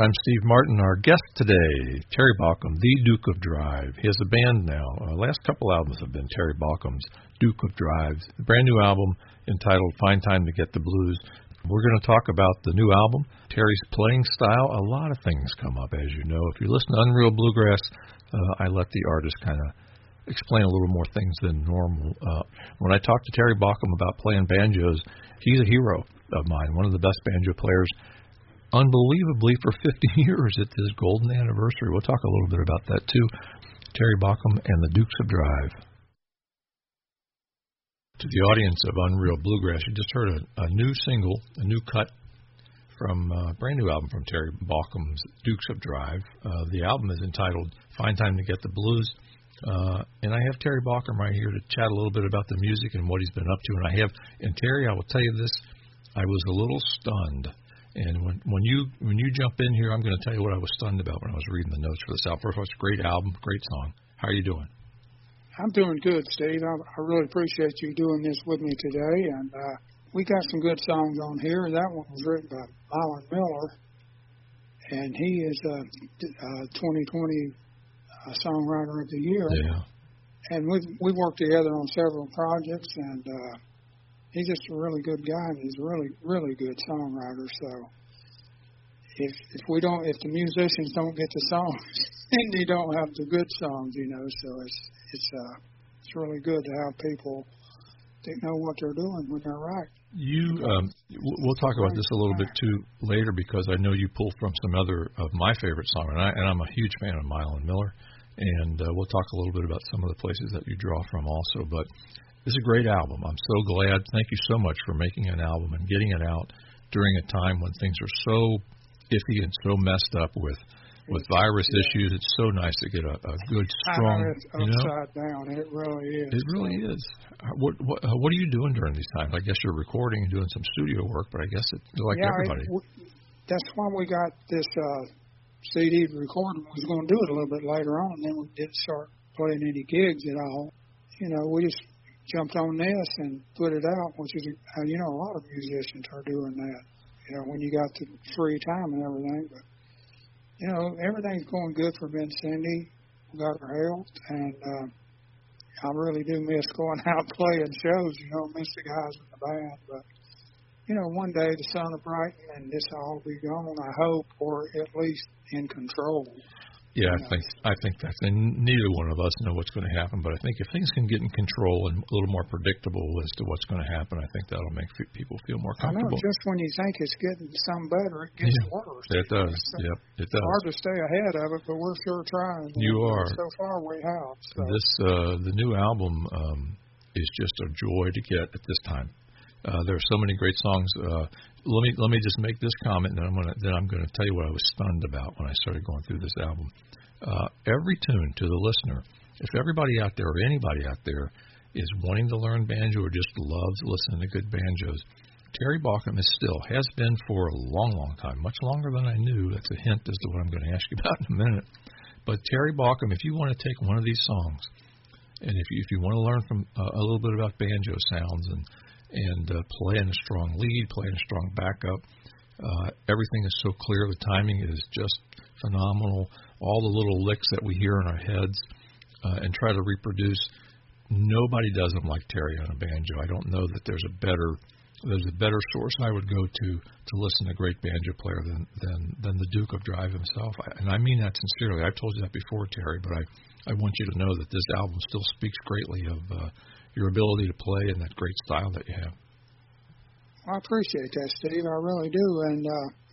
I'm Steve Martin. Our guest today, Terry Baucom, the Duke of Drive. He has a band now. Last couple albums have been Terry Baucom's Duke of Drive. A brand new album entitled Find Time to Get the Blues. We're going to talk about the new album, Terry's playing style. A lot of things come up, as you know. If you listen to Unreal Bluegrass, I let the artist kind of explain a little more things than normal. When I talk to Terry Baucom about playing banjos, he's a hero of mine, one of the best banjo players, unbelievably, for 50 years at this golden anniversary. We'll talk a little bit about that, too. Terry Baucom and the Dukes of Drive. To the audience of Unreal Bluegrass, you just heard a new single, a new cut from a brand new album from Terry Baucom's Dukes of Drive. The album is entitled Find Time to Get the Blues. And I have Terry Baucom right here to chat a little bit about the music and what he's been up to. And Terry, I will tell you this, I was a little stunned. And when you jump in here, I'm going to tell you what I was stunned about when I was reading the notes for this album. First of all, it's a great album, great song. How are you doing? I'm doing good, Steve. I really appreciate you doing this with me today. And we got some good songs on here. That one was written by Mylon Miller, and he is a 2020 Songwriter of the Year. Yeah. And we've worked together on several projects, and he's just a really good guy, and he's a really, really good songwriter. So if the musicians don't get the songs, then they don't have the good songs, you know. So it's really good to have people that know what they're doing when they're right. We'll talk about this a little bit too later, because I know you pull from some other of my favorite songs, and I'm a huge fan of Mylon Miller, and we'll talk a little bit about some of the places that you draw from also. But it's a great album. I'm so glad. Thank you so much for making an album and getting it out during a time when things are so iffy and so messed up with virus issues. It's so nice to get a good, strong, it's upside down. It really is. It really is. What are you doing during these times? I guess you're recording and doing some studio work, but I guess it's like everybody. That's why we got this CD recording. We was going to do it a little bit later on, and then we didn't start playing any gigs at all. You know, we just jumped on this and put it out, which is, a lot of musicians are doing that, when you got the free time and everything. But, everything's going good for Ben Cindy. We got our health, and I really do miss going out playing shows, miss the guys in the band. But, one day the sun will brighten and this will all be gone, I hope, or at least in control. Yeah, I think that's, and neither one of us know what's going to happen, but I think if things can get in control and a little more predictable as to what's going to happen, I think that'll make people feel more comfortable. I know, just when you think it's getting some better, it gets worse. It does, yep, it does. It's hard to stay ahead of it, but we're sure trying. You are. So far we have. So. The new album is just a joy to get at this time. There are so many great songs. Let me just make this comment, and then I'm going to tell you what I was stunned about when I started going through this album. Every tune to the listener, if everybody out there or anybody out there is wanting to learn banjo or just loves listening to good banjos, Terry Baucom has been for a long, long time, much longer than I knew. That's a hint as to what I'm going to ask you about in a minute. But Terry Baucom, if you want to take one of these songs, and if you want to learn from a little bit about banjo sounds and playing a strong lead, playing a strong backup. Everything is so clear. The timing is just phenomenal. All the little licks that we hear in our heads and try to reproduce. Nobody does them like Terry on a banjo. I don't know that there's a better source I would go to listen to a great banjo player than the Duke of Drive himself. And I mean that sincerely. I've told you that before, Terry, but I want you to know that this album still speaks greatly of your ability to play and that great style that you have. I appreciate that, Steve. I really do. And,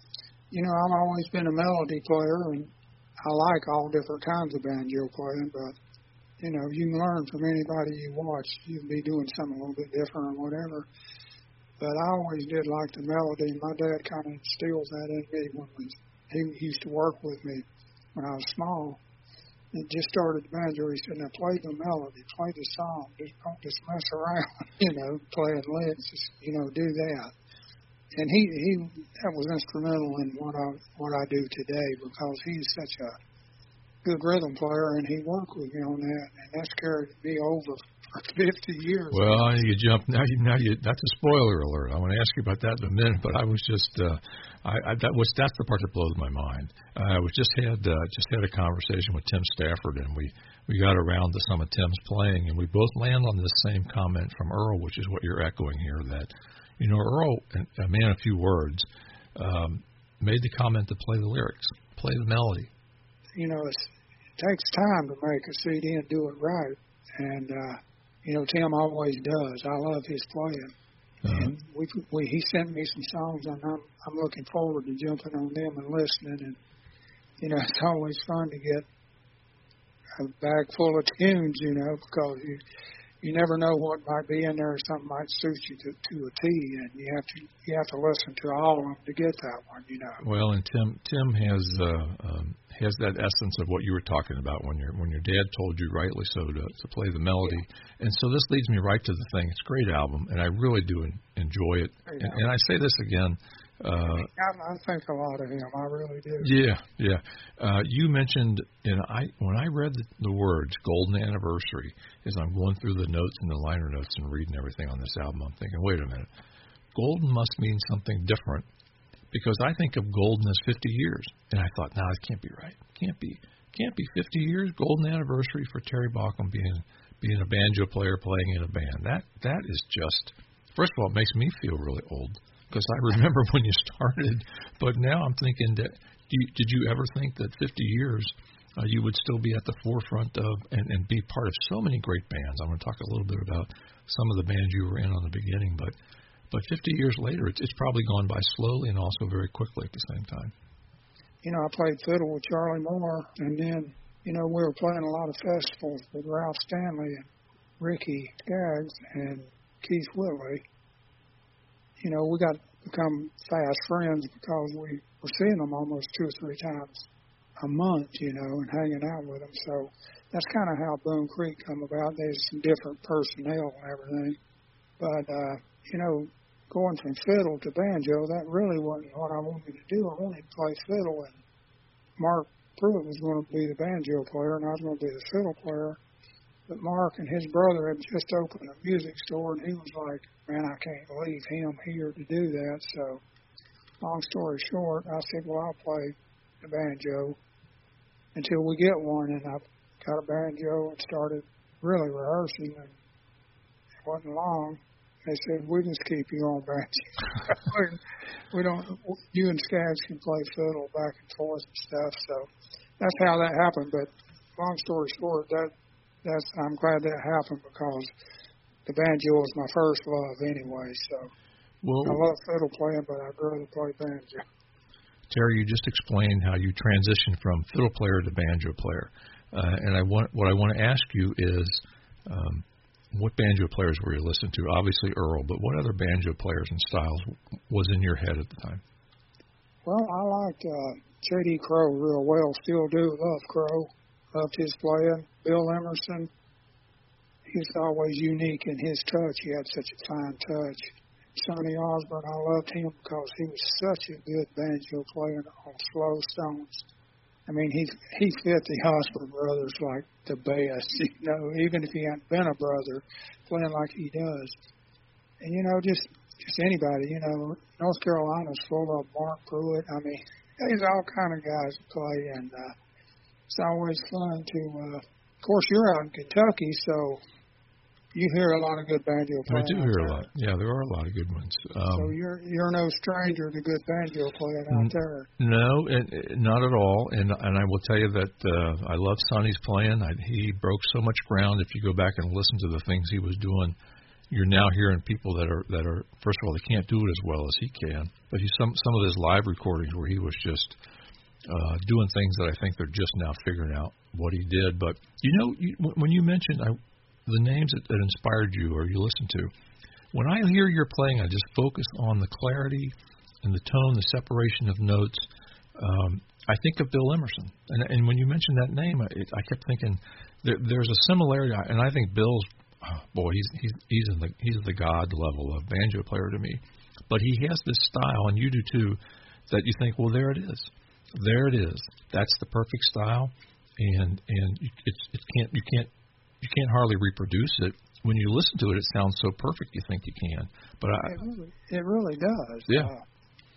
I've always been a melody player, and I like all different kinds of banjo playing, but, you can learn from anybody you watch. You'll be doing something a little bit different or whatever. But I always did like the melody. My dad kind of instills that in me he used to work with me when I was small. He just started the banjo. He said, now play the melody, play the song. Don't just mess around, playing licks. Just, do that. And he that was instrumental in what I do today, because he's such a good rhythm player, and he worked with me on that, and that's carried me over for 50 years. Well, you jump now. That's a spoiler alert. I want to ask you about that in a minute, but I was just That's the part that blows my mind. I was just had a conversation with Tim Stafford, and we got around to some of Tim's playing, and we both land on the same comment from Earl, which is what you're echoing here. That Earl, a man of few words, made the comment to play the lyrics, play the melody. It takes time to make a CD and do it right, and Tim always does. I love his playing. And he sent me some songs, and I'm looking forward to jumping on them and listening. And it's always fun to get a bag full of tunes, because you never know what might be in there. Something might suit you to a T, and you have to listen to all of them to get that one. Well, and Tim has that essence of what you were talking about when your dad told you, rightly so, to play the melody. Yeah. And so this leads me right to the thing. It's a great album, and I really do enjoy it. And I say this again. I think a lot of him. I really do. Yeah. You mentioned, when I read the words "Golden Anniversary," as I'm going through the notes and the liner notes and reading everything on this album, I'm thinking, wait a minute, golden must mean something different, because I think of golden as 50 years, and I thought, no, it can't be right. Can't be 50 years. Golden anniversary for Terry Baucom being a banjo player playing in a band. That is just, first of all, it makes me feel really old, because I remember when you started, but now I'm thinking that, did you ever think that 50 years you would still be at the forefront of and be part of so many great bands? I'm going to talk a little bit about some of the bands you were in on the beginning, but 50 years later, it's probably gone by slowly and also very quickly at the same time. I played fiddle with Charlie Moore, and then, we were playing a lot of festivals with Ralph Stanley and Ricky Skaggs and Keith Whitley. We got to become fast friends because we were seeing them almost 2 or 3 times a month, and hanging out with them. So that's kind of how Boone Creek come about. There's some different personnel and everything. But, going from fiddle to banjo, that really wasn't what I wanted to do. I wanted to play fiddle, and Mark Pruitt was going to be the banjo player, and I was going to be the fiddle player. But Mark and his brother had just opened a music store, and he was like, man, I can't leave him here to do that. So, long story short, I said, well, I'll play the banjo until we get one. And I got a banjo and started really rehearsing, and it wasn't long. They said, we just keep you on banjo. We don't, you and Skaggs can play fiddle back and forth and stuff. So that's how that happened. But long story short, I'm glad that happened, because the banjo was my first love anyway. So I love fiddle playing, but I'd rather play banjo. Terry, you just explained how you transitioned from fiddle player to banjo player. And what I want to ask you is, what banjo players were you listening to? Obviously Earl, but what other banjo players and styles was in your head at the time? Well, I liked J.D. Crowe real well. Still do. Love Crowe. Loved his playing. Bill Emerson. He's always unique in his touch. He had such a fine touch. Sonny Osborne, I loved him because he was such a good banjo player on slow stones. I mean, he fit the Osborne brothers like the best, even if he hadn't been a brother, playing like he does. And, just anybody, North Carolina's full of Mark Pruitt. I mean, there's all kind of guys that play, and it's always fun to, of course, you're out in Kentucky, so you hear a lot of good banjo playing. I do hear a lot. Yeah, there are a lot of good ones. So you're no stranger to good banjo playing out there. No, not at all. And I will tell you that I love Sonny's playing. He broke so much ground. If you go back and listen to the things he was doing, you're now hearing people that are first of all, they can't do it as well as he can. But some of his live recordings where he was just doing things that I think they're just now figuring out what he did. But when you mentioned the names that inspired you or you listened to, when I hear your playing, I just focus on the clarity and the tone, the separation of notes. I think of Bill Emerson, and when you mentioned that name, I kept thinking there's a similarity, and I think Bill's he's the god level of banjo player to me. But he has this style, and you do too, that you think, well, there it is. That's the perfect style, and you can't hardly reproduce it. When you listen to it, it sounds so perfect you think you can. But it really does. Yeah.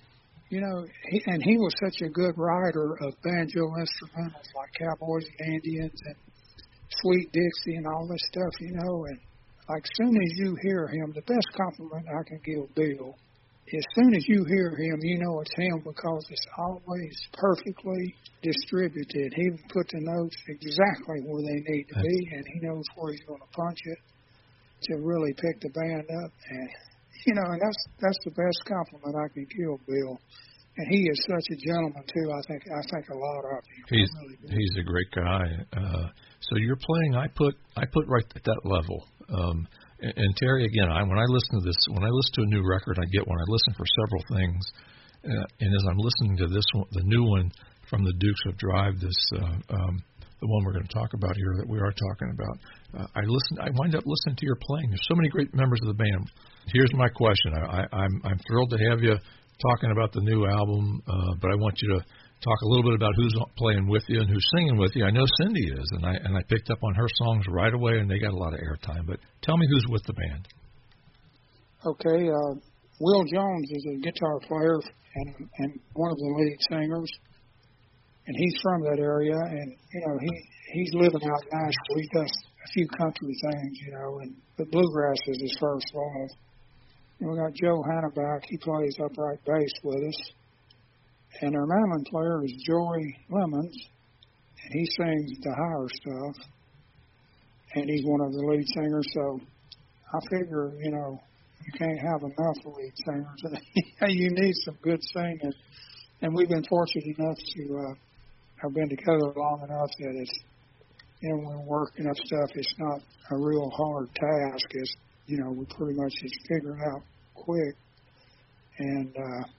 he was such a good writer of banjo instrumentals like Cowboys and Indians and Sweet Dixie and all this stuff, and like as soon as you hear him, the best compliment I can give Bill, as soon as you hear him, you know it's him because it's always perfectly distributed. He put the notes exactly where they need to be, and he knows where he's going to punch it to really pick the band up. And, and that's the best compliment I can give Bill. And he is such a gentleman too. I think a lot of him. He's a great guy. So you're playing. I put right at that level. And Terry, again, when I listen to a new record, I listen for several things. And as I'm listening to this one, the new one from the Dukes of Drive, the one we're going to talk about here that we are talking about, I wind up listening to your playing. There's so many great members of the band. Here's my question. I'm thrilled to have you talking about the new album, but I want you to talk a little bit about who's playing with you and who's singing with you. I know Cindy is, and I picked up on her songs right away, and they got a lot of airtime. But tell me who's with the band. Okay, Will Jones is a guitar player and one of the lead singers, and he's from that area. And he's living out in Nashville. He does a few country things, but bluegrass is his first love. And we got Joe Hanneback. He plays upright bass with us. And our mandolin player is Joey Lemons, and he sings the higher stuff. And he's one of the lead singers, so I figure, you can't have enough lead singers. You need some good singing. And we've been fortunate enough to have been together long enough that it's, when we're working up stuff, it's not a real hard task. It's, we pretty much just figure it out quick. And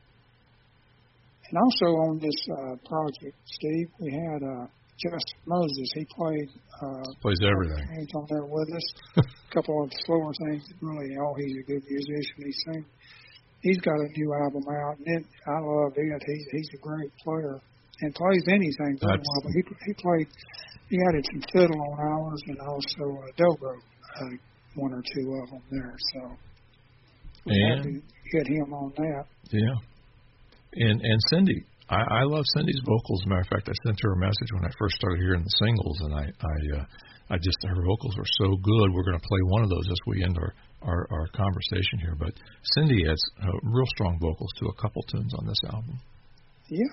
also on this project, Steve, we had Justin Moses. He plays everything. He's on there with us. A couple of slower things. Really, he's a good musician. He sings. He's got a new album out, and I love it. He's a great player and plays anything very well. But he added some fiddle on ours and also dobro, one or two of them there. So we had to get him on that. Yeah. And Cindy, I love Cindy's vocals. As a matter of fact, I sent her a message when I first started hearing the singles, and I just her vocals are so good. We're going to play one of those as we end our conversation here. But Cindy has real strong vocals to a couple tunes on this album. Yeah,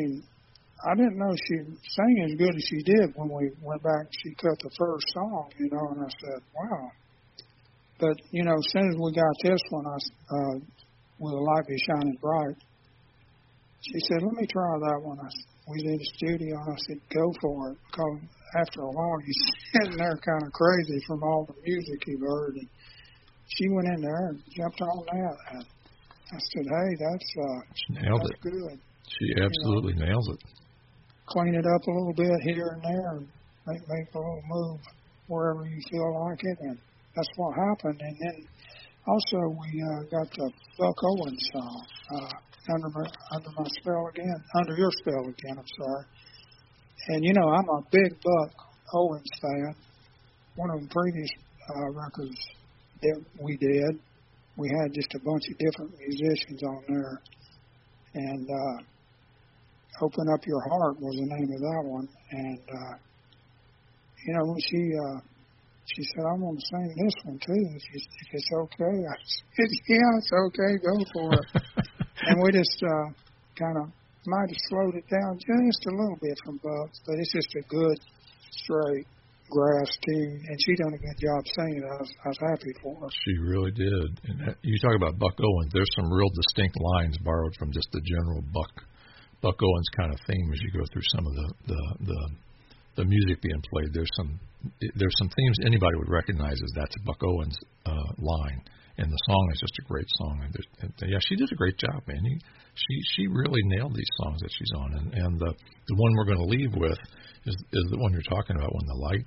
I didn't know she sang as good as she did when we went back. She cut the first song, and I said, wow. But as soon as we got this one, Will the Light Be Shining Bright, she said, let me try that one. We did a studio, and I said, go for it. Because after a while, he's sitting there kind of crazy from all the music he heard. And she went in there and jumped on that. And I said, hey, that's good. She absolutely nails it. Clean it up a little bit here and there and make a little move wherever you feel like it. And that's what happened. And then also we got the Buck Owens song. Under Your Spell Again, I'm sorry. And, I'm a big Buck Owens fan. One of the previous records that we did, we had just a bunch of different musicians on there. And Open Up Your Heart was the name of that one. And, when she said, I'm going to sing this one, too, if it's okay. I said, yeah, it's okay, go for it. And we just kind of might have slowed it down just a little bit from Bucks, but it's just a good, straight grass tune. And she done a good job singing. I was happy for her. She really did. And you talk about Buck Owens. There's some real distinct lines borrowed from just the general Buck Owens kind of theme as you go through some of the music being played. There's some themes anybody would recognize as that's a Buck Owens line. And the song is just a great song. And she did a great job, man. She really nailed these songs that she's on. And the one we're going to leave with is the one you're talking about, When the Light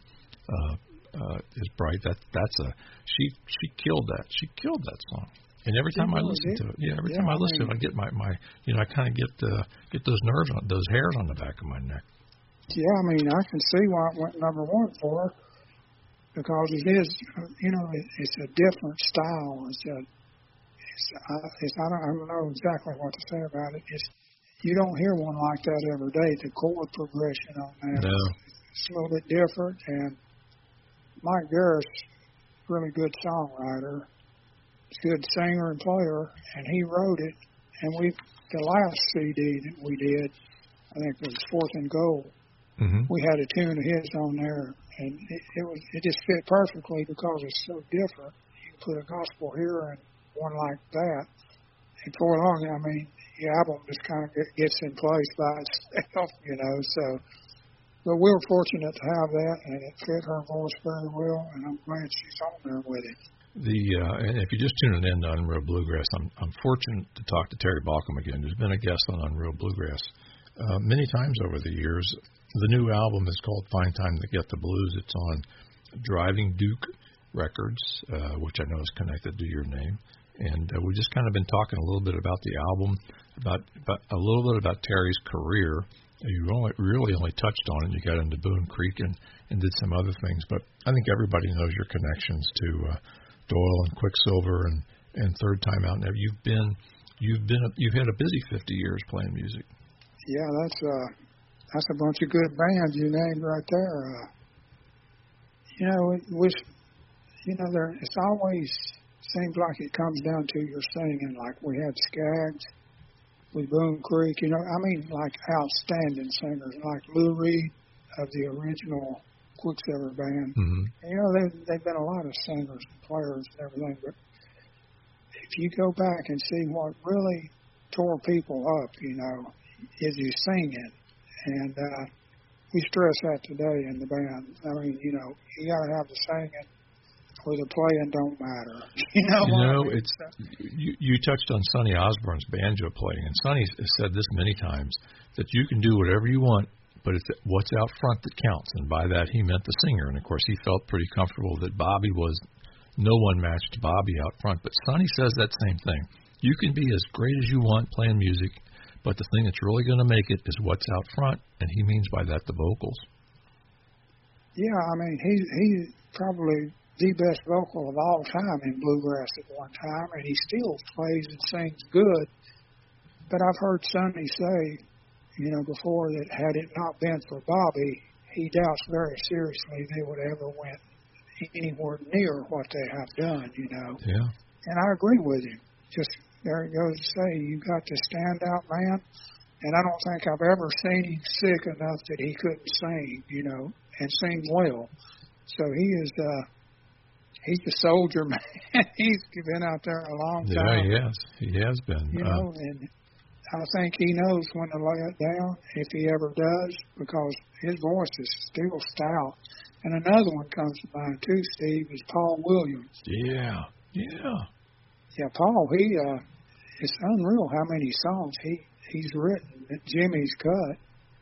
is Bright. She killed that. She killed that song. And every time I listen to it, I get my I kind of get those nerves on, those hairs on the back of my neck. Yeah, I can see why it went number one for her. Because it is, it's a different style. I don't know exactly what to say about it. You don't hear one like that every day. The chord progression on that is a little bit different. And Mike Garris, really good songwriter, good singer and player, and he wrote it. And the last CD that we did, I think it was Fourth and Goal. Mm-hmm. We had a tune of his on there, and it just fit perfectly because it's so different. You can put a gospel here and one like that, and for long, I mean, the album just kind of gets in place by itself, So, but we were fortunate to have that, and it fit her voice very well, and I'm glad she's on there with it. And if you're just tuning in to Unreal Bluegrass, I'm fortunate to talk to Terry Balcom again, who's been a guest on Unreal Bluegrass many times over the years. The new album is called Find Time to Get the Blues. It's on Driving Duke Records, which I know is connected to your name. And we've just kind of been talking a little bit about the album, about a little bit about Terry's career. You really only touched on it. You got into Boone Creek and did some other things. But I think everybody knows your connections to Doyle and Quicksilver and Third Time Out. Now you've had a busy 50 years playing music. Yeah, that's a bunch of good bands you named right there. It's always seems like it comes down to your singing. Like we had Skaggs with Boone Creek, like outstanding singers, like Lou Reed of the original Quicksilver band. Mm-hmm. They've been a lot of singers and players and everything, but if you go back and see what really tore people up, is your singing. And we stress that today in the band. You got to have the singing or the playing don't matter. You touched on Sonny Osborne's banjo playing, and Sonny has said this many times, that you can do whatever you want, but it's what's out front that counts. And by that, he meant the singer. And, of course, he felt pretty comfortable that Bobby was no one matched Bobby out front. But Sonny says that same thing. You can be as great as you want playing music, but the thing that's really going to make it is what's out front, and he means by that the vocals. Yeah, he's probably the best vocal of all time in bluegrass at one time, and he still plays and sings good. But I've heard Sonny say, before, that had it not been for Bobby, he doubts very seriously they would ever went anywhere near what they have done, Yeah. And I agree with him. Just there it goes to say, you got to stand out, man. And I don't think I've ever seen him sick enough that he couldn't sing, and sing well. So he's a soldier, man. He's been out there a long time. Yeah, he has been. And I think he knows when to lay it down, if he ever does, because his voice is still stout. And another one comes to mind, too, Steve, is Paul Williams. Yeah. Yeah, Paul, it's unreal how many songs he's written that Jimmy's cut.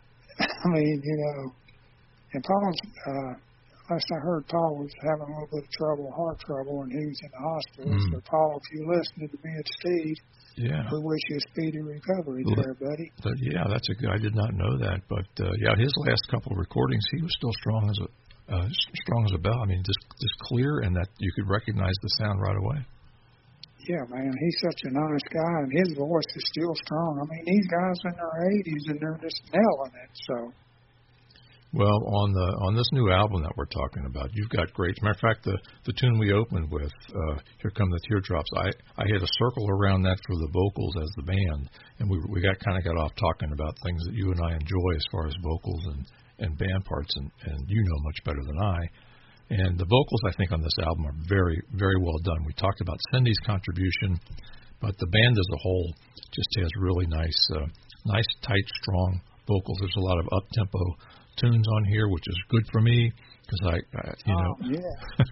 And Paul's, last I heard, Paul was having a little bit of heart trouble, and he was in the hospital. So, Paul, if you're listening to me and Steve, we wish you a speedy recovery there, buddy. But that's I did not know that. But, his last couple of recordings, he was still strong as a bell. Just clear, and that you could recognize the sound right away. Yeah, man, he's such a nice guy, and his voice is still strong. These guys in their 80s, and they're just nailing it, so. Well, on this new album that we're talking about, you've got great. As a matter of fact, the tune we opened with, "Here Come the Teardrops," I had a circle around that for the vocals as the band, and we got off talking about things that you and I enjoy as far as vocals and band parts, and you know much better than I. And the vocals, I think, on this album are very, very well done. We talked about Cindy's contribution, but the band as a whole just has really nice, tight, strong vocals. There's a lot of up-tempo tunes on here, which is good for me because Yeah.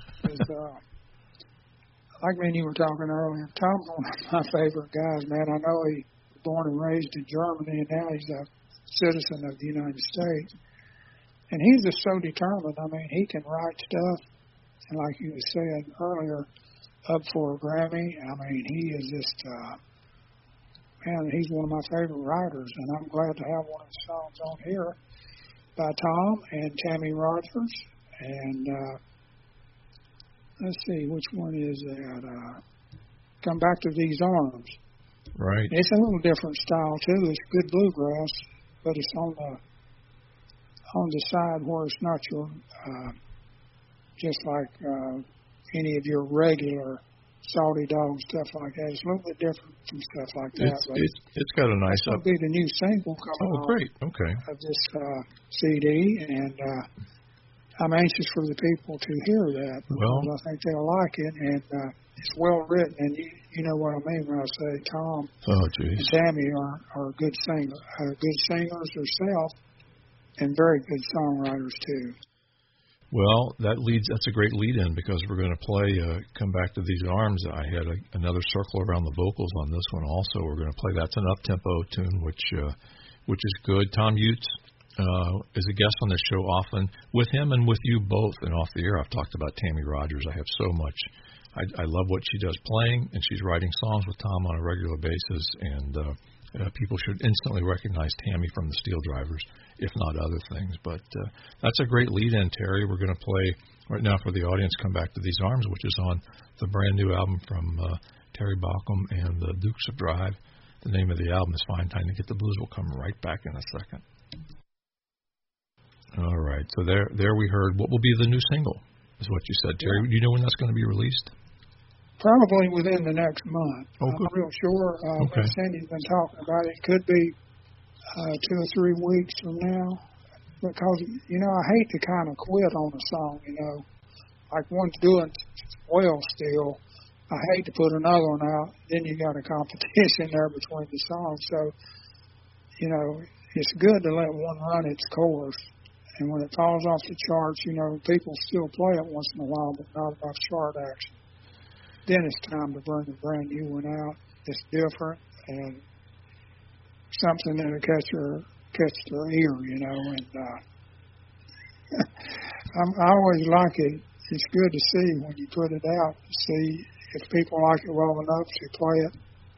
Like when you were talking earlier, Tom's one of my favorite guys, man. I know he was born and raised in Germany, and now he's a citizen of the United States. And he's just so determined. He can write stuff, and like you were saying earlier, up for a Grammy. He is just, he's one of my favorite writers, and I'm glad to have one of his songs on here by Tom and Tammy Rogers. And let's see, which one is that? Come Back to These Arms. Right. It's a little different style too. It's good bluegrass, but it's on the side where it's not your just like any of your regular Salty Dog stuff like that. It's a little bit different from stuff like that. It's got a nice. That'll be the new single coming Oh, great. Okay. of this CD, and I'm anxious for the people to hear that because I think they'll like it, and it's well written, and you know what I mean when I say Tom and Tammy are good singers themselves, and very good songwriters too. Well, that's a great lead-in because we're going to play Come Back to These Arms. I had another circle around the vocals on this one also. We're going to play that's an up-tempo tune, which is good. Tom Utes is a guest on this show often. With him and with you both, and off the air, I've talked about Tammy Rogers. I have so much. I love what she does playing, and she's writing songs with Tom on a regular basis, and people should instantly recognize Tammy from the Steel Drivers, if not other things. But that's a great lead-in, Terry. We're going to play right now for the audience Come Back to These Arms, which is on the brand-new album from Terry Baucom and the Dukes of Drive. The name of the album is Fine Time to Get the Blues. We'll come right back in a second. All right, so there we heard what will be the new single, is what you said, Terry. Do you know when that's going to be released? Probably within the next month. Oh, I'm not real sure. Okay. Cindy's been talking about it. It could be 2 or 3 weeks from now. Because, I hate to kind of quit on a song, Like one's doing well still. I hate to put another one out. Then you got a competition there between the songs. So, it's good to let one run its course. And when it falls off the charts, people still play it once in a while, but not enough chart action. Then it's time to bring a brand new one out. It's different and something that'll catch their ear, And I always like it. It's good to see when you put it out, to see if people like it well enough to play it.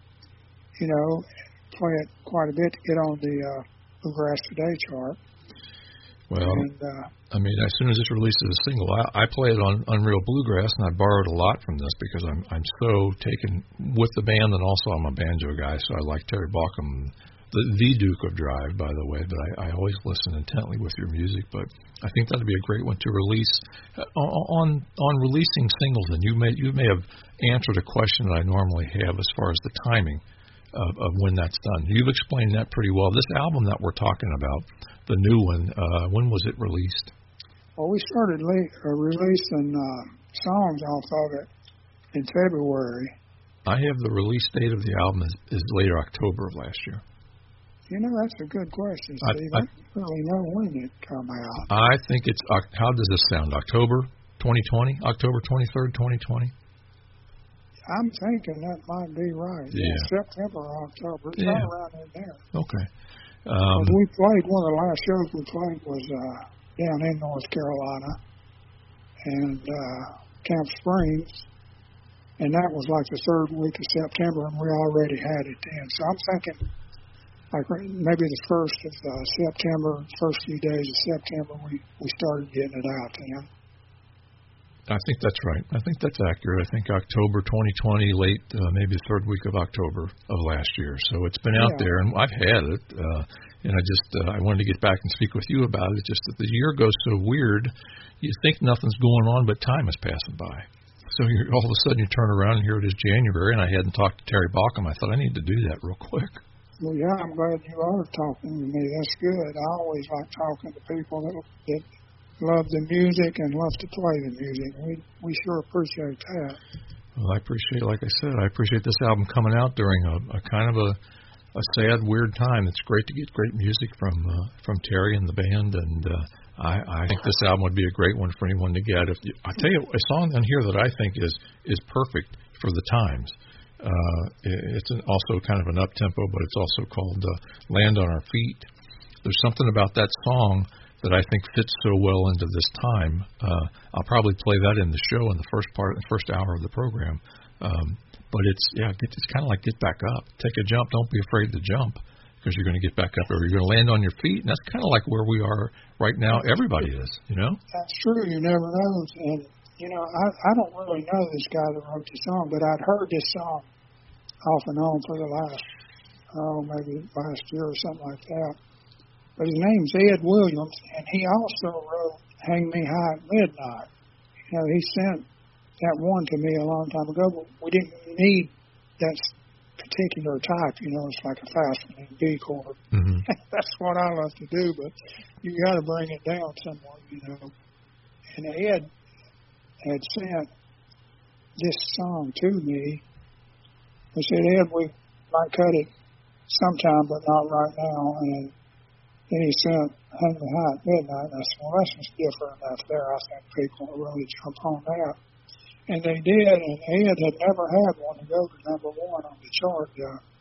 Play it quite a bit to get on the Bluegrass Today chart. Well, as soon as this releases a single, I play it on Unreal Bluegrass, and I borrowed a lot from this because I'm so taken with the band, and also I'm a banjo guy, so I like Terry Baucom, the Duke of Drive, by the way, but I always listen intently with your music, but I think that would be a great one to release. On releasing singles, and you may have answered a question that I normally have as far as the timing of when that's done. You've explained that pretty well. This album that we're talking about, the new one, when was it released? Well, we started releasing songs off of it in February. I have the release date of the album is later October of last year. That's a good question, Steve. I don't really know when it come out. I think it's, how does this sound, October 2020? October 23rd, 2020? I'm thinking that might be right. Yeah. September or October. It's right around in there. Okay. We played, one of the last shows we played was down in North Carolina and Camp Springs, and that was like the third week of September, and we already had it then. So I'm thinking like maybe the first of September, first few days of September, we started getting it out then. I think that's right. I think that's accurate. I think October 2020, late, maybe the third week of October of last year. So it's been out there, and I've had it. And I wanted to get back and speak with you about it. Just that the year goes so weird, you think nothing's going on, but time is passing by. So all of a sudden you turn around and here it is January, and I hadn't talked to Terry Baucom. I thought I need to do that real quick. Well, yeah, I'm glad you are talking to me. That's good. I always like talking to people that love the music and love to play the music. We sure appreciate that. Well, like I said, I appreciate this album coming out during a kind of a sad, weird time. It's great to get great music from Terry and the band, and I think this album would be a great one for anyone to get. I tell you, a song on here that I think is perfect for the times. It's also kind of an up-tempo, but it's also called Land on Our Feet. There's something about that song that I think fits so well into this time. I'll probably play that in the show in the first hour of the program. But it's kind of like get back up, take a jump. Don't be afraid to jump because you're going to get back up, or you're going to land on your feet. And that's kind of like where we are right now. Everybody is, That's true. You never know. And I don't really know this guy that wrote the song, but I'd heard this song off and on for the last, maybe last year or something like that. But his name's Ed Williams, and he also wrote Hang Me High at Midnight. He sent that one to me a long time ago, but we didn't need that particular type. It's like a fast B chord. Mm-hmm. That's what I love to do, but you got to bring it down somewhere, And Ed had sent this song to me. I said, Ed, we might cut it sometime, but not right now. And then he sent Hang Me High at Midnight. And I said, well, that's just different enough there. I think people will really jump on that. And they did, and Ed had never had one to go to number one on the chart,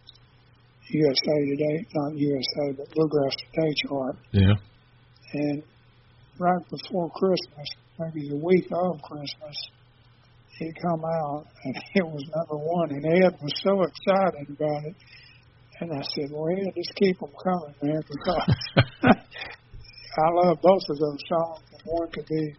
USA Today, not USA, but Bluegrass Today chart. Yeah. And right before Christmas, maybe the week of Christmas, it come out, and it was number one. And Ed was so excited about it. And I said, well, Ed, just keep them coming, man, because I love both of those songs. And one could be,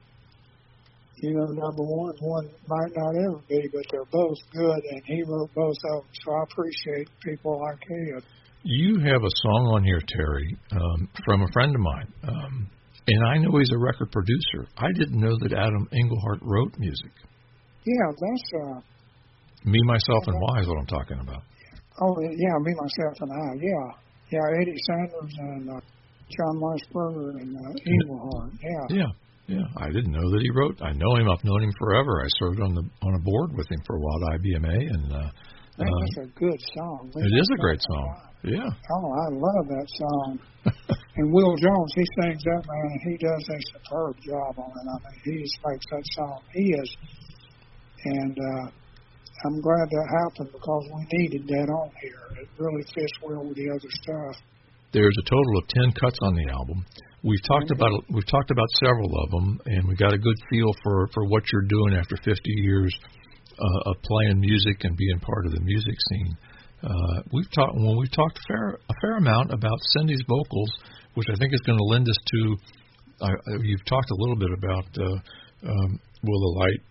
number one might not ever be, but they're both good, and he wrote both of them. So I appreciate people like Ed. You have a song on here, Terry, from a friend of mine. And I know he's a record producer. I didn't know that Adam Engelhart wrote music. Yeah, that's... Me, Myself, and Why is what I'm talking about. Oh, yeah, Me, Myself, and I, yeah. Yeah, Eddie Sanders and John Weisberger and Engelhart, yeah. Yeah, I didn't know that he wrote. I know him. I've known him forever. I served on a board with him for a while at IBMA. And that's a good song. It is a great song. Yeah. Oh, I love that song. And Will Jones, he sings that, man, and he does a superb job on it. I mean, he just makes that song. He is. And I'm glad that happened because we needed that on here. It really fits well with the other stuff. There's a total of 10 cuts on the album. We've talked about several of them, and we got a good feel for what you're doing after 50 years of playing music and being part of the music scene. We've talked a fair amount about Cindy's vocals, which I think is going to lend us to. You've talked a little bit about Will the Light.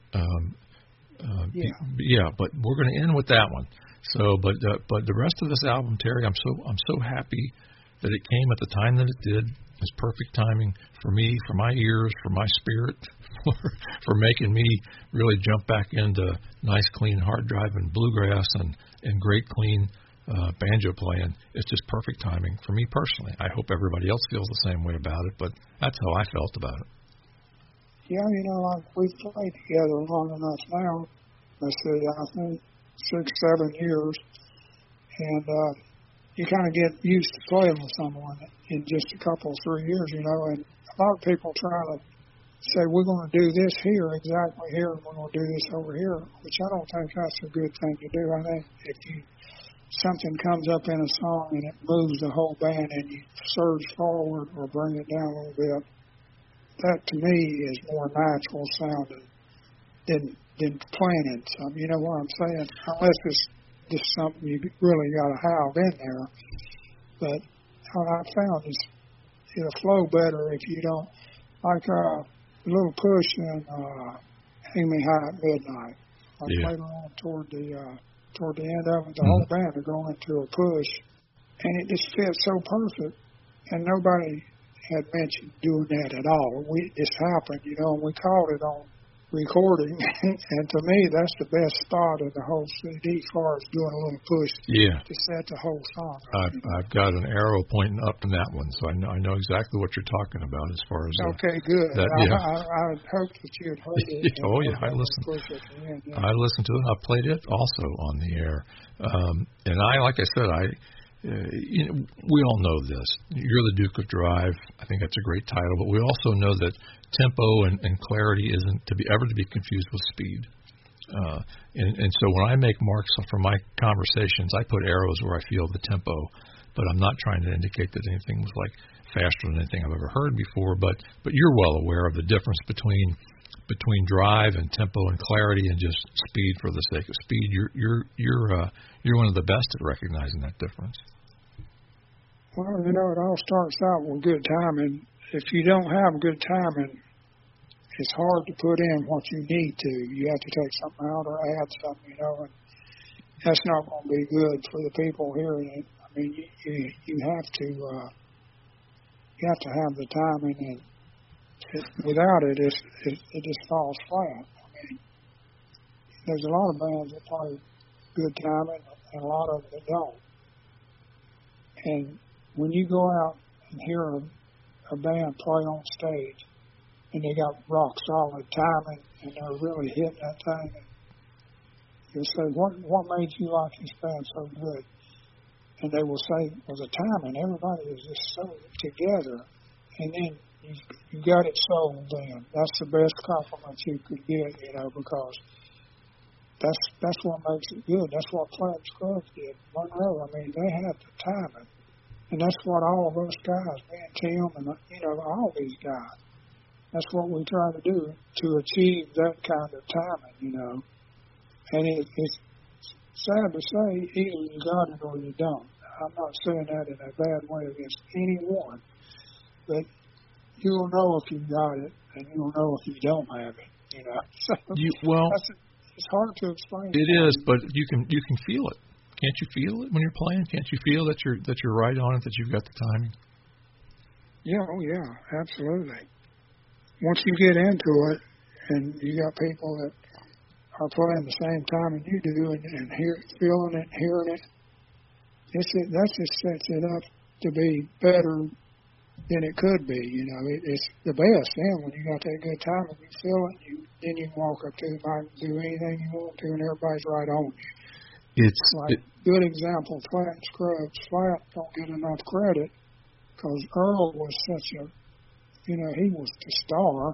But we're going to end with that one. So, but the rest of this album, Terry, I'm so happy that it came at the time that it did. It's perfect timing for me, for my ears, for my spirit, for making me really jump back into nice, clean, hard driving bluegrass and great, clean banjo playing. It's just perfect timing for me personally. I hope everybody else feels the same way about it, but that's how I felt about it. Yeah, like we've played together long enough now. I think 6-7 years, and you kind of get used to playing with someone in just a couple, 3 years, and a lot of people try to say, we're going to do this here, exactly here, and we're going to do this over here, which I don't think that's a good thing to do. I think if something comes up in a song and it moves the whole band and you surge forward or bring it down a little bit, that to me is more natural sounding than playing it some. You know what I'm saying? Unless it's just something you really got to have in there. But what I found is it'll flow better if you don't, like a little push in Hang Me High at Midnight. Like later on toward the end of it, the whole band are going into a push. And it just fits so perfect. And nobody had mentioned doing that at all. It just happened, and we caught it on recording, and to me, that's the best spot in the whole CD as far as doing a little push to set the whole song. I've got an arrow pointing up in that one, so I know exactly what you're talking about as far as okay, good. That, I hoped that you had heard it. I listened. I listened to it. I played it also on the air, and like I said, we all know this. You're the Duke of Drive. I think that's a great title, but we also know that tempo and clarity isn't to be confused with speed. And so when I make marks for my conversations, I put arrows where I feel the tempo, but I'm not trying to indicate that anything was like faster than anything I've ever heard before. But you're well aware of the difference between drive and tempo and clarity and just speed for the sake of speed. You're one of the best at recognizing that difference. Well, it all starts out with good timing. If you don't have good timing it's hard to put in what you need to. You have to take something out or add something, and that's not going to be good for the people hearing it. I mean, you have to have the timing, and without it, it just falls flat. I mean, there's a lot of bands that play good timing, and a lot of them that don't. And when you go out and hear a band play on stage, and they got rock solid timing, and they're really hitting that thing, and you'll say, what made you like this band so good? And they will say, well, the timing. Everybody is just so together. And then you got it sold then. That's the best compliment you could get, because that's what makes it good. That's what Flat Scruggs did. Monroe, I mean, they had the timing. And that's what all of us guys, me and Tim, and, all these guys, that's what we try to do to achieve that kind of timing, And it's sad to say, either you got it or you don't. I'm not saying that in a bad way against anyone, but you'll know if you got it, and you'll know if you don't have it. So it's hard to explain. It is, but you can feel it. Can't you feel it when you're playing? Can't you feel that you're right on it, that you've got the timing? Yeah, absolutely. Once you get into it, and you got people that are playing the same time as you do, and feeling it, hearing it, that just sets it up to be better than it could be. It's the best. Then when you got that good time and you feel it, then you can walk up to the mic and do anything you want to, and everybody's right on you. Good example, Flat Scruggs. Flat don't get enough credit because Earl was such a, he was the star.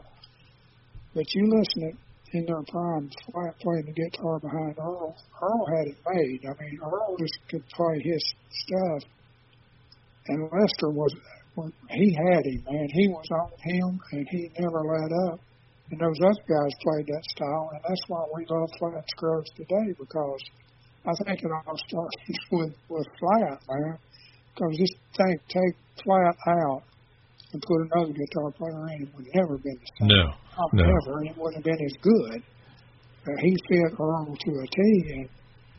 But you listen to in their prime, Flat playing the guitar behind Earl. Earl had it made. I mean, Earl just could play his stuff. And Lester he had him, man. He was on him, and he never let up. And those other guys played that style, and that's why we love Flat Scruggs today, because I think it all started with Flat, man. Because just take Flat out and put another guitar player in, it would never been the same. No. Never, and it wouldn't have been as good. He fit Earl to a T, and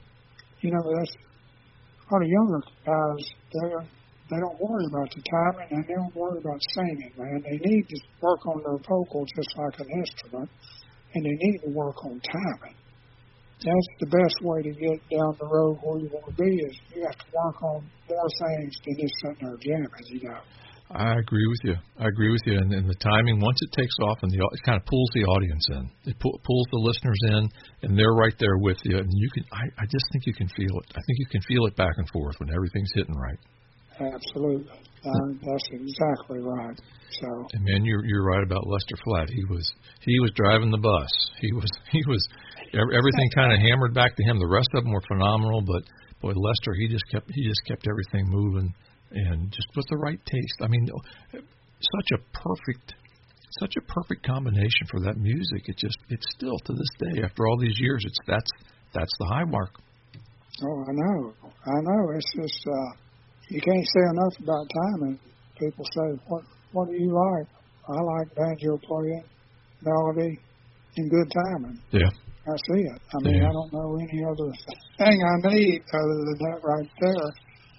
that's a lot of younger guys. They don't worry about the timing, and they don't worry about singing. Man, they need to work on their vocals just like an instrument, and they need to work on timing. That's the best way to get down the road where you want to be. Is you have to work on more things than just sitting there jamming. I agree with you. And the timing, once it takes off, and it kind of pulls the audience in. It pulls the listeners in, and they're right there with you. And you can. I just think you can feel it. I think you can feel it back and forth when everything's hitting right. Absolutely. That's exactly right. So. And man, you're right about Lester Flat. He was driving the bus. He was everything kind of hammered back to him. The rest of them were phenomenal, but boy, Lester, he just kept everything moving. And just with the right taste. I mean, such a perfect combination for that music. It's still to this day, after all these years, that's the high mark. Oh, I know. It's just you can't say enough about timing. People say, "What do you like?" I like banjo playing, melody, and good timing. Yeah. That's it. I mean, I don't know any other thing I need other than that right there.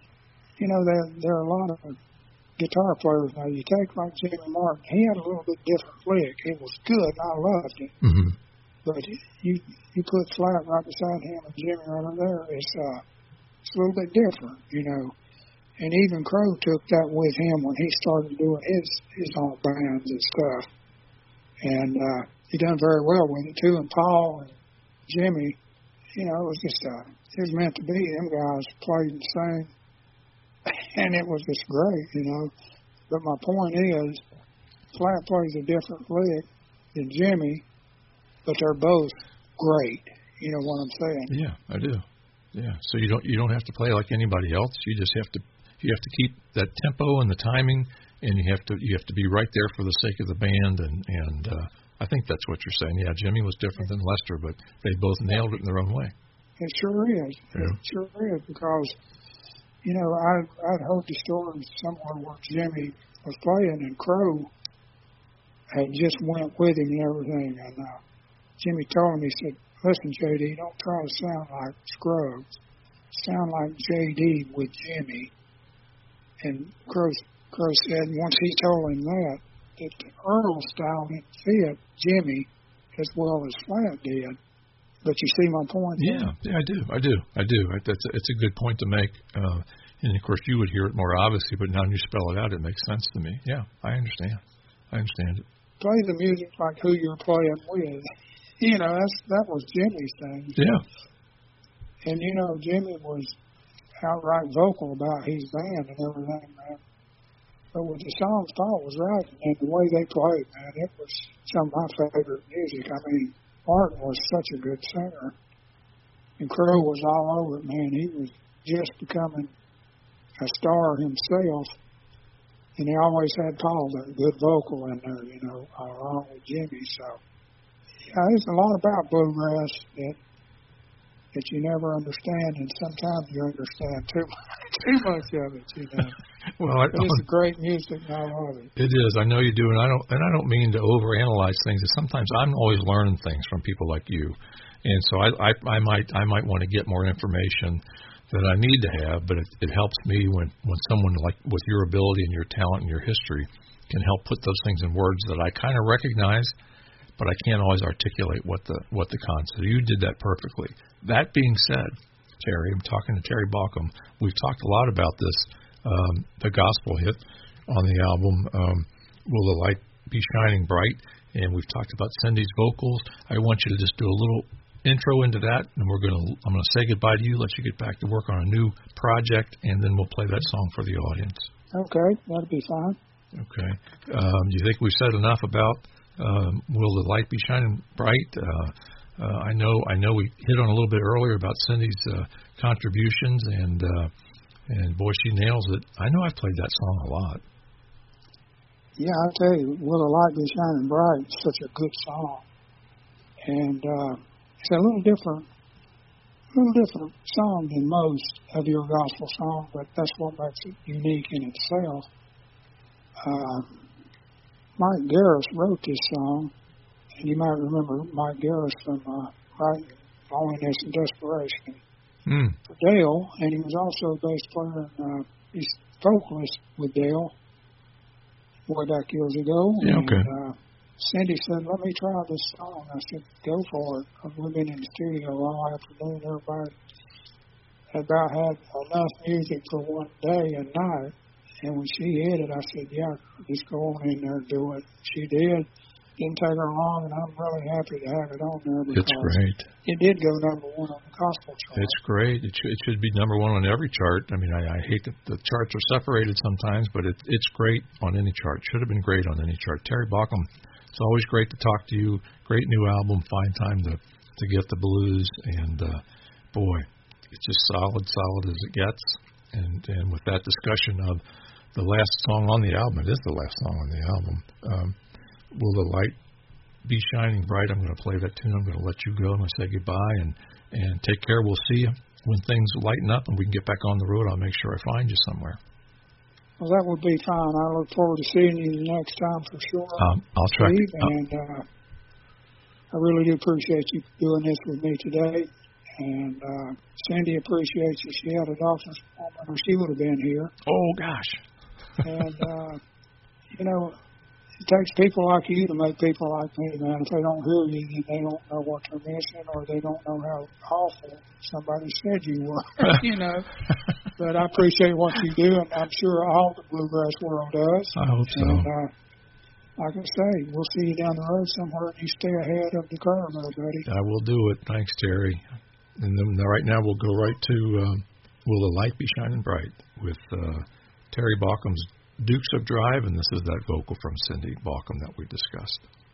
There are a lot of guitar players now. You take like Jimmy Martin, he had a little bit different lick. It was good, and I loved it. Mm-hmm. But you put Flat right beside him and Jimmy right over there, it's a little bit different, And even Crow took that with him when he started doing his own bands and stuff. And he done very well with it too. And Paul and Jimmy, it was just it was meant to be. Them guys played and sang. And it was just great, But my point is, Flat plays a different lick than Jimmy, but they're both great. You know what I'm saying? Yeah, I do. Yeah. So you don't have to play like anybody else. You just have to keep that tempo and the timing, and you have to be right there for the sake of the band. And I think that's what you're saying. Yeah, Jimmy was different than Lester, but they both nailed it in their own way. It sure is. Yeah. It sure is, because. I'd heard the story somewhere where Jimmy was playing and Crow and just went with him and everything. And Jimmy told him, he said, "Listen, JD, don't try to sound like Scruggs. Sound like JD with Jimmy." And Crow said once he told him that the Earl style didn't fit Jimmy as well as Flat did. But you see my point? Yeah, I do. It's a good point to make. And, of course, you would hear it more obviously, but now when you spell it out, it makes sense to me. Yeah, I understand it. Play the music like who you're playing with. You know, that was Jimmy's thing. Yeah. And, you know, Jimmy was outright vocal about his band and everything, man. But what the songs thought was right, and the way they played, man, it was some of my favorite music. I mean, Martin was such a good singer. And Crow was all over it, man. He was just becoming a star himself. And he always had Paul, that good vocal in there, you know, along with Jimmy. So, yeah, there's a lot about bluegrass that you never understand, and sometimes you understand too much of it, you know. Well, it's great music, and I love it. It is. I know you do, and I don't mean to overanalyze things. Sometimes I'm always learning things from people like you, and so I might want to get more information that I need to have. But it helps me when someone like with your ability and your talent and your history can help put those things in words that I kind of recognize, but I can't always articulate what the concept. You did that perfectly. That being said, Terry, I'm talking to Terry Baucom. We've talked a lot about this, the gospel hit on the album, Will the Light Be Shining Bright? And we've talked about Cindy's vocals. I want you to just do a little intro into that, and I'm gonna say goodbye to you, let you get back to work on a new project, and then we'll play that song for the audience. Okay, that'll be fine. Okay. Do you think we've said enough about Will the Light Be Shining Bright? I know we hit on a little bit earlier about Cindy's contributions, and boy, she nails it. I know I've played that song a lot. Yeah, I tell you, Will the Light Be Shining Bright is such a good song, and it's a little different song than most of your gospel songs, but that's what makes it unique in itself. Mike Garris wrote this song, and you might remember Mike Garris from writing Loneliness and Desperation for Dale, and he was also a bass player and he's vocalist with Dale way back years ago. Yeah, okay. And, Cindy said, "Let me try this song." I said, "Go for it." We've been in the studio all afternoon. Everybody about had enough music for one day and night. And when she hit it, I said, "Yeah, just go on in there and do it." She did. Didn't take her long, and I'm really happy to have it on there. It's great. It did go number one on the gospel chart. It's great. It should be number one on every chart. I mean, I hate that the charts are separated sometimes, but it's great on any chart. Should have been great on any chart. Terry Baucom, it's always great to talk to you. Great new album. Fine time to get the blues. And, boy, it's just solid as it gets. And with that discussion of the last song on the album, it is the last song on the album, Will the Light Be Shining Bright? I'm going to play that tune. I'm going to let you go. I'm going to say goodbye and take care. We'll see you when things lighten up and we can get back on the road. I'll make sure I find you somewhere. Well, that would be fine. I look forward to seeing you the next time for sure. I'll try. Steve, and I really do appreciate you doing this with me today. And Cindy appreciates you. She had a doctor's appointment, or she would have been here. Oh, gosh. And, you know, it takes people like you to make people like me, man. If they don't hear you, then they don't know what they're missing, or they don't know how awful somebody said you were, you know. But I appreciate what you do, and I'm sure all the bluegrass world does. I hope so. And, like I say, we'll see you down the road somewhere, and you stay ahead of the curve, buddy. I will do it. Thanks, Terry. And then right now we'll go right to Will the Light Be Shining Bright with Terry Baucom's Dukes of Drive, and this is that vocal from Cindy Baucom that we discussed.